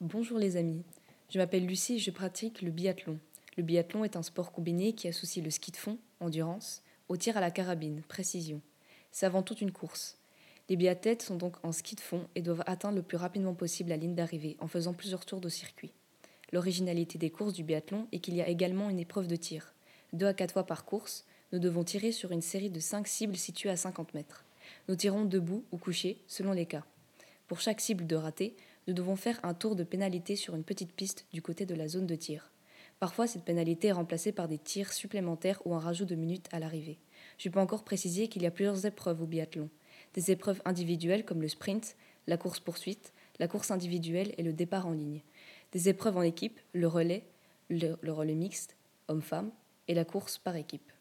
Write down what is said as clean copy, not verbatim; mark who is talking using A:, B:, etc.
A: Bonjour les amis, je m'appelle Lucie et je pratique le biathlon. Le biathlon est un sport combiné qui associe le ski de fond, endurance, au tir à la carabine, précision. C'est avant tout une course. Les biathlètes sont donc en ski de fond et doivent atteindre le plus rapidement possible la ligne d'arrivée en faisant plusieurs tours de circuit. L'originalité des courses du biathlon est qu'il y a également une épreuve de tir. 2 à 4 fois par course, nous devons tirer sur une série de 5 cibles situées à 50 mètres. Nous tirons debout ou couchés, selon les cas. Pour chaque cible de raté, nous devons faire un tour de pénalité sur une petite piste du côté de la zone de tir. Parfois, cette pénalité est remplacée par des tirs supplémentaires ou un rajout de minutes à l'arrivée. Je peux encore préciser qu'il y a plusieurs épreuves au biathlon. Des épreuves individuelles comme le sprint, la course-poursuite, la course individuelle et le départ en ligne. Des épreuves en équipe, le relais mixte, homme-femme, et la course par équipe.